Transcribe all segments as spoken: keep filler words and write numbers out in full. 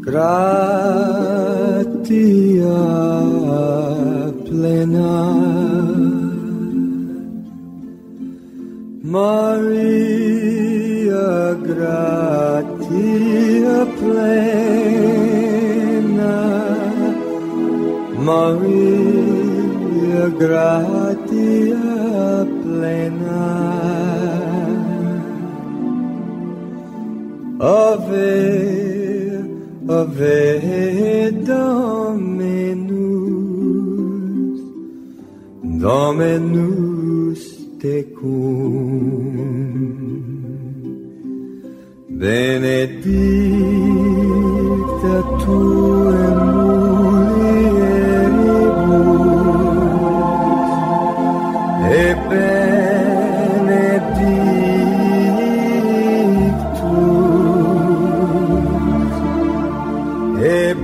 gratia plena, Maria gratia plena, Maria gratia plena, Ave, Ave Dominus, Dominus tecum, benedicta tu in mulieribus, e benedictus, e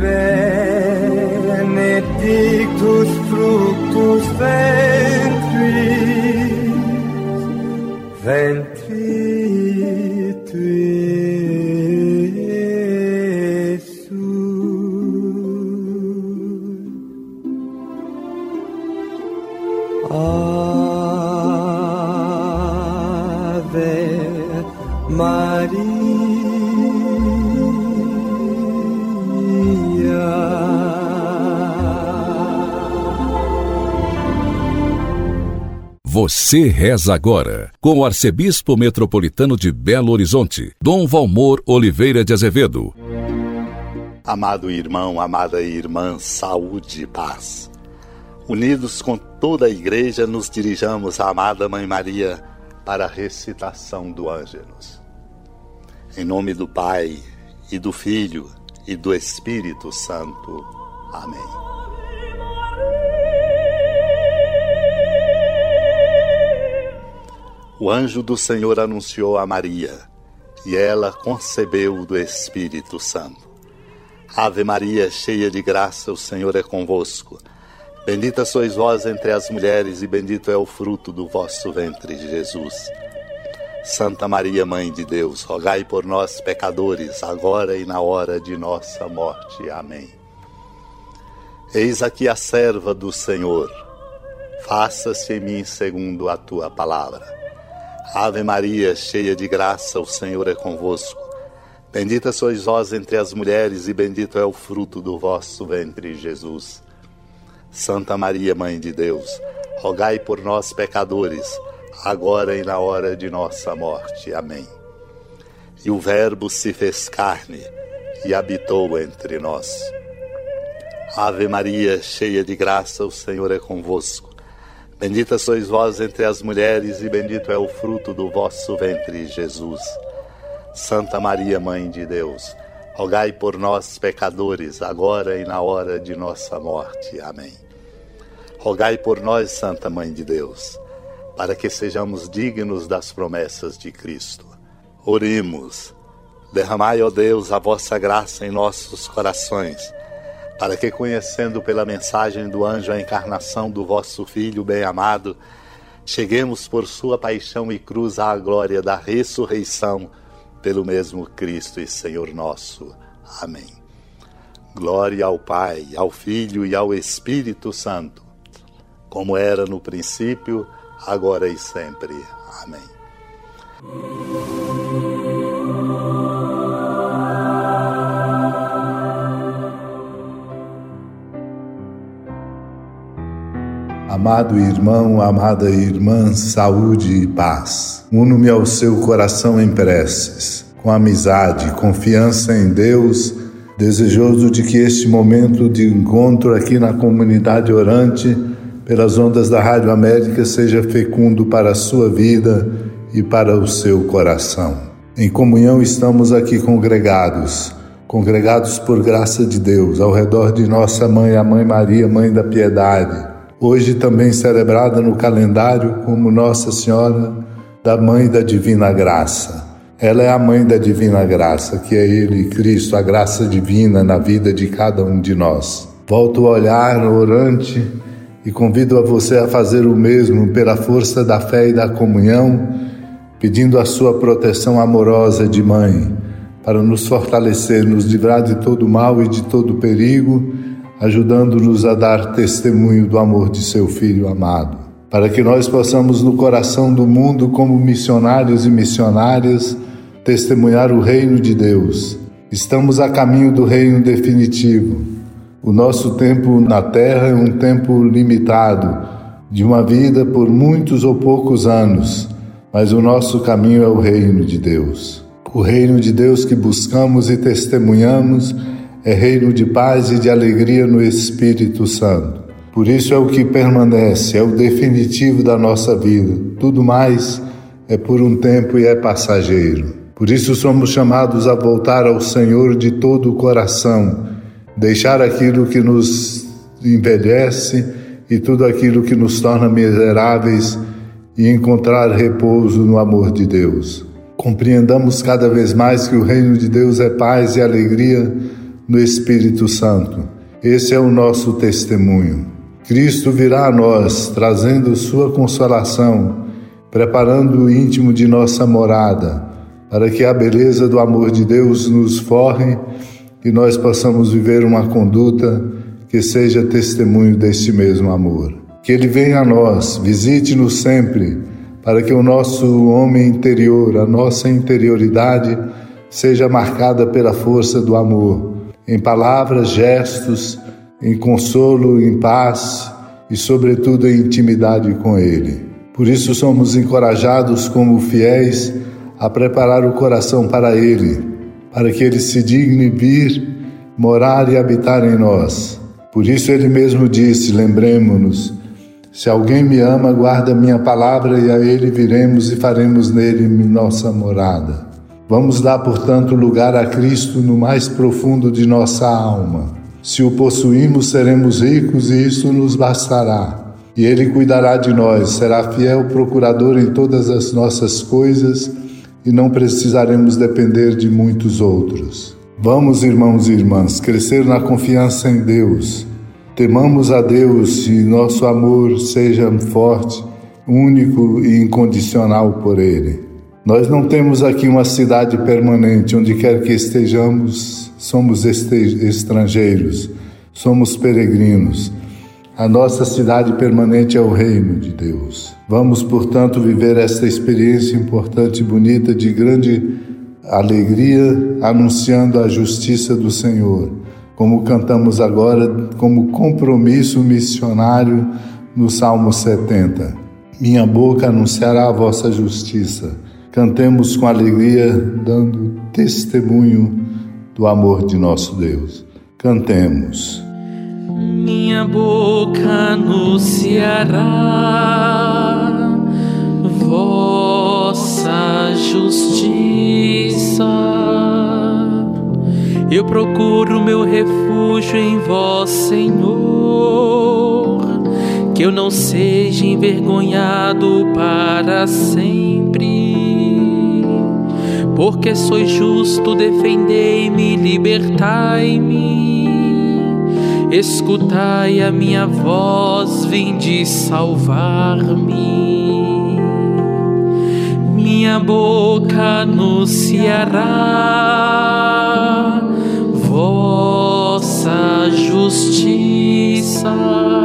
benedictus fructus ventris, ventris tui, Jesus. Ave Maria. Você reza agora com o arcebispo metropolitano de Belo Horizonte, Dom Valmor Oliveira de Azevedo. Amado irmão, amada irmã, saúde e paz. Unidos com toda a igreja, nos dirijamos à amada Mãe Maria para a recitação do Ângelus. Em nome do Pai, e do Filho, e do Espírito Santo. Amém. O anjo do Senhor anunciou a Maria, e ela concebeu do Espírito Santo. Ave Maria, cheia de graça, o Senhor é convosco. Bendita sois vós entre as mulheres, e bendito é o fruto do vosso ventre, Jesus. Santa Maria, Mãe de Deus, rogai por nós, pecadores, agora e na hora de nossa morte. Amém. Eis aqui a serva do Senhor. Faça-se em mim segundo a tua palavra. Ave Maria, cheia de graça, o Senhor é convosco. Bendita sois vós entre as mulheres, e bendito é o fruto do vosso ventre, Jesus. Santa Maria, Mãe de Deus, rogai por nós, pecadores, agora e na hora de nossa morte. Amém. E o Verbo se fez carne e habitou entre nós. Ave Maria, cheia de graça, o Senhor é convosco. Bendita sois vós entre as mulheres, e bendito é o fruto do vosso ventre, Jesus. Santa Maria, Mãe de Deus, rogai por nós, pecadores, agora e na hora de nossa morte. Amém. Rogai por nós, Santa Mãe de Deus, para que sejamos dignos das promessas de Cristo. Oremos. Derramai, ó Deus, a vossa graça em nossos corações, para que, conhecendo pela mensagem do anjo a encarnação do vosso Filho bem-amado, cheguemos por sua paixão e cruz à glória da ressurreição, pelo mesmo Cristo e Senhor nosso. Amém. Glória ao Pai, ao Filho e ao Espírito Santo, como era no princípio, agora e sempre. Amém. Amado irmão, amada irmã, saúde e paz. Uno-me ao seu coração em preces, com amizade, confiança em Deus, desejoso de que este momento de encontro aqui na comunidade orante, pelas ondas da Rádio América, seja fecundo para a sua vida e para o seu coração. Em comunhão estamos aqui congregados, congregados por graça de Deus, ao redor de nossa mãe, a Mãe Maria, Mãe da Piedade, hoje também celebrada no calendário como Nossa Senhora da Mãe da Divina Graça. Ela é a Mãe da Divina Graça, que é Ele, Cristo, a graça divina na vida de cada um de nós. Volto o olhar orante e convido a você a fazer o mesmo pela força da fé e da comunhão, pedindo a sua proteção amorosa de mãe, para nos fortalecer, nos livrar de todo mal e de todo perigo, ajudando-nos a dar testemunho do amor de seu Filho amado, para que nós possamos no coração do mundo, como missionários e missionárias, testemunhar o reino de Deus. Estamos a caminho do reino definitivo. O nosso tempo na terra é um tempo limitado, de uma vida por muitos ou poucos anos, mas o nosso caminho é o reino de Deus. O reino de Deus que buscamos e testemunhamos é reino de paz e de alegria no Espírito Santo. Por isso é o que permanece, é o definitivo da nossa vida. Tudo mais é por um tempo e é passageiro. Por isso somos chamados a voltar ao Senhor de todo o coração, deixar aquilo que nos envelhece e tudo aquilo que nos torna miseráveis e encontrar repouso no amor de Deus. Compreendamos cada vez mais que o reino de Deus é paz e alegria no Espírito Santo. Esse é o nosso testemunho. Cristo virá a nós, trazendo sua consolação, preparando o íntimo de nossa morada, para que a beleza do amor de Deus nos forre e nós possamos viver uma conduta que seja testemunho deste mesmo amor. Que Ele venha a nós, visite-nos sempre, para que o nosso homem interior, a nossa interioridade, seja marcada pela força do amor, em palavras, gestos, em consolo, em paz e, sobretudo, em intimidade com Ele. Por isso somos encorajados como fiéis a preparar o coração para Ele, para que Ele se digne vir, morar e habitar em nós. Por isso Ele mesmo disse, lembremo-nos, se alguém me ama, guarda minha palavra e a Ele viremos e faremos nele nossa morada. Vamos dar, portanto, lugar a Cristo no mais profundo de nossa alma. Se o possuímos, seremos ricos e isso nos bastará. E Ele cuidará de nós, será fiel procurador em todas as nossas coisas e não precisaremos depender de muitos outros. Vamos, irmãos e irmãs, crescer na confiança em Deus. Temamos a Deus e nosso amor seja forte, único e incondicional por Ele. Nós não temos aqui uma cidade permanente, onde quer que estejamos, somos este- estrangeiros, somos peregrinos. A nossa cidade permanente é o reino de Deus. Vamos, portanto, viver esta experiência importante e bonita de grande alegria, anunciando a justiça do Senhor, como cantamos agora, como compromisso missionário no Salmo setenta. Minha boca anunciará a vossa justiça. Cantemos com alegria, dando testemunho do amor de nosso Deus. Cantemos. Minha boca anunciará vossa justiça. Eu procuro meu refúgio em vós, Senhor, que eu não seja envergonhado para sempre. Porque sois justo, defendei-me, libertai-me. Escutai a minha voz, vinde salvar-me. Minha boca anunciará vossa justiça.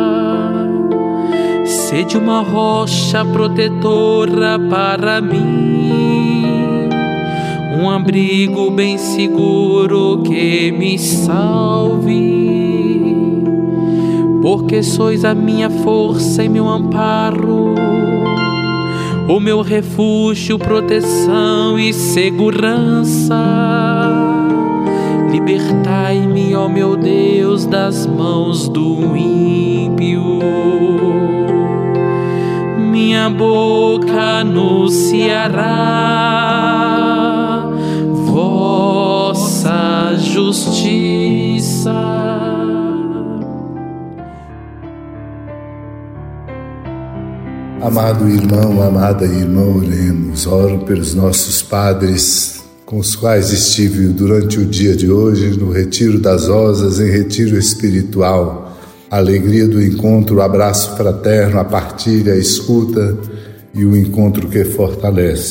Sede uma rocha protetora para mim, um abrigo bem seguro que me salve. Porque sois a minha força e meu amparo, o meu refúgio, proteção e segurança. Libertai-me, ó meu Deus, das mãos do ímpio. Minha boca anunciará vossa justiça. Amado irmão, amada irmã, oremos. Oro pelos nossos padres, com os quais estive durante o dia de hoje no Retiro das Rosas, em retiro espiritual. A alegria do encontro, o abraço fraterno, a partilha, a escuta e o encontro que fortalece.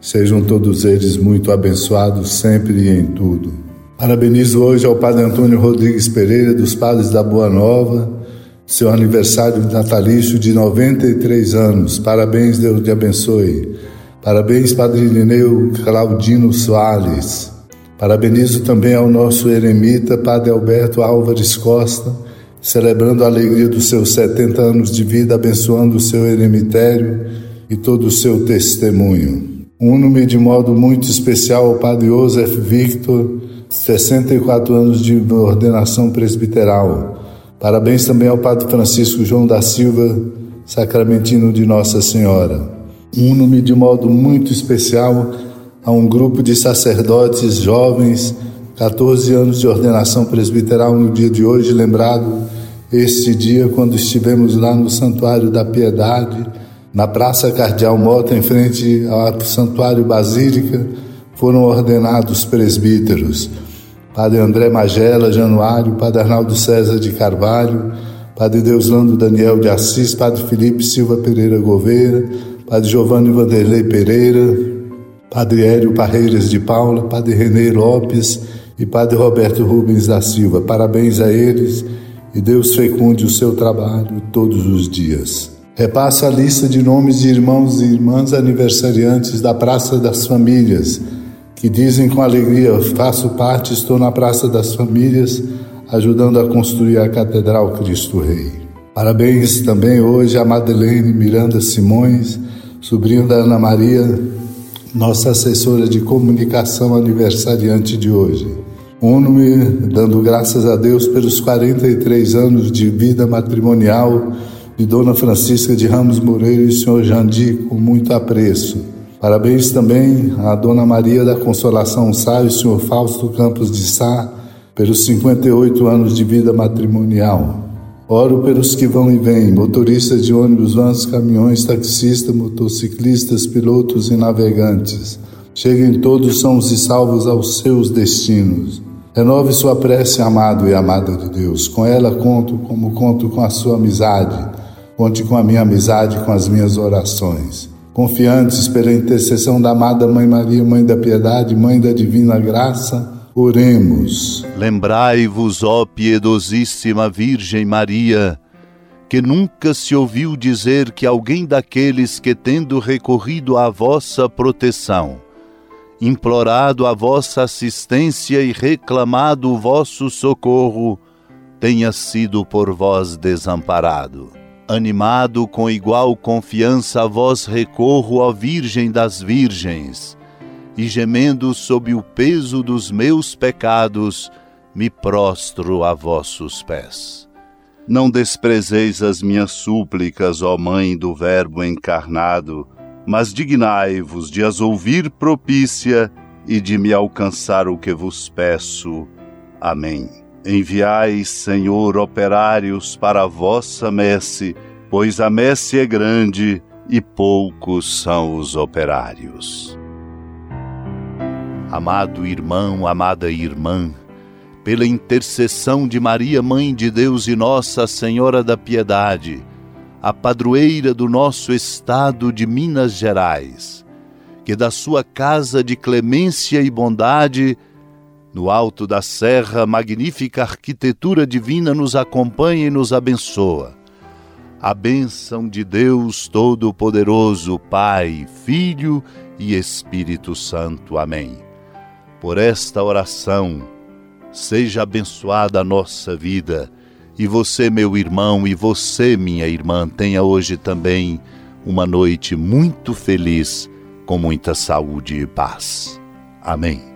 Sejam todos eles muito abençoados sempre e em tudo. Parabenizo hoje ao Padre Antônio Rodrigues Pereira, dos Padres da Boa Nova, seu aniversário natalício de noventa e três anos. Parabéns, Deus te abençoe. Parabéns, Padre Irineu Claudino Soares. Parabenizo também ao nosso eremita, Padre Alberto Álvares Costa, celebrando a alegria dos seus setenta anos de vida, abençoando o seu eremitério e todo o seu testemunho. Uno-me de modo muito especial ao Padre Joseph Victor, sessenta e quatro anos de ordenação presbiteral. Parabéns também ao Padre Francisco João da Silva, sacramentino de Nossa Senhora. Uno-me de modo muito especial a um grupo de sacerdotes jovens, catorze anos de ordenação presbiteral no dia de hoje, lembrado este dia quando estivemos lá no Santuário da Piedade, na Praça Cardeal Mota, em frente ao Santuário Basílica, foram ordenados presbíteros. Padre André Magela Januário, Padre Arnaldo César de Carvalho, Padre Deuslando Daniel de Assis, Padre Felipe Silva Pereira Gouveia, Padre Giovanni Vanderlei Pereira, Padre Hélio Parreiras de Paula, Padre Renê Lopes e Padre Roberto Rubens da Silva. Parabéns a eles e Deus fecunde o seu trabalho todos os dias. Repasso a lista de nomes de irmãos e irmãs aniversariantes da Praça das Famílias, que dizem com alegria: faço parte, estou na Praça das Famílias, ajudando a construir a Catedral Cristo Rei. Parabéns também hoje a Madeleine Miranda Simões, sobrinha da Ana Maria, nossa assessora de comunicação aniversariante de hoje. Uno-me dando graças a Deus pelos quarenta e três anos de vida matrimonial de Dona Francisca de Ramos Moreira e senhor Jandir, com muito apreço. Parabéns também a Dona Maria da Consolação Sá e o senhor Fausto Campos de Sá pelos cinquenta e oito anos de vida matrimonial. Oro pelos que vão e vêm, motoristas de ônibus, vans, caminhões, taxistas, motociclistas, pilotos e navegantes. Cheguem todos sãos e salvos aos seus destinos. Renove sua prece, amado e amada de Deus. Com ela conto como conto com a sua amizade. Conte com a minha amizade, com as minhas orações. Confiantes pela intercessão da amada Mãe Maria, Mãe da Piedade, Mãe da Divina Graça, oremos. Lembrai-vos, ó piedosíssima Virgem Maria, que nunca se ouviu dizer que alguém daqueles que, tendo recorrido à vossa proteção, implorado a vossa assistência e reclamado o vosso socorro, tenha sido por vós desamparado. Animado com igual confiança a vós recorro, ó Virgem das Virgens, e gemendo sob o peso dos meus pecados, me prostro a vossos pés. Não desprezeis as minhas súplicas, ó Mãe do Verbo encarnado, mas dignai-vos de as ouvir propícia e de me alcançar o que vos peço. Amém. Enviai, Senhor, operários para a vossa messe, pois a messe é grande e poucos são os operários. Amado irmão, amada irmã, pela intercessão de Maria, Mãe de Deus e Nossa Senhora da Piedade, a padroeira do nosso estado de Minas Gerais, que da sua casa de clemência e bondade, no alto da serra, magnífica arquitetura divina nos acompanha e nos abençoa. A bênção de Deus Todo-Poderoso, Pai, Filho e Espírito Santo. Amém. Por esta oração, seja abençoada a nossa vida, e você, meu irmão, e você, minha irmã, tenha hoje também uma noite muito feliz, com muita saúde e paz. Amém.